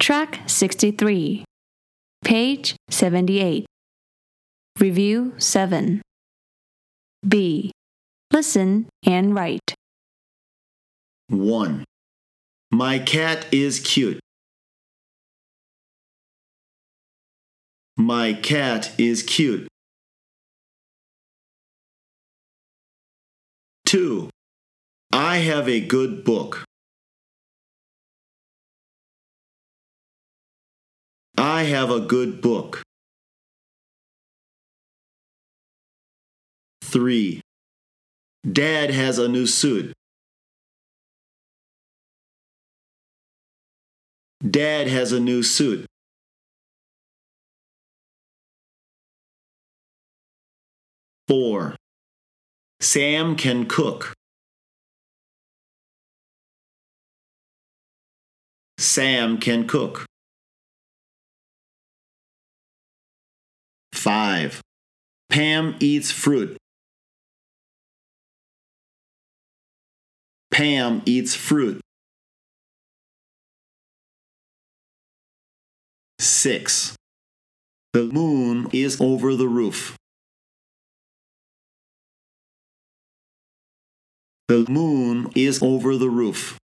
Track 63, page 78. Review 7. B. Listen and write. 1. My cat is cute. My cat is cute. 2. I have a good book. I have a good book. 3. Dad has a new suit. Dad has a new suit. 4. Sam can cook. Sam can cook. 5. Pam eats fruit. Pam eats fruit. 6. The moon is over the roof. The moon is over the roof.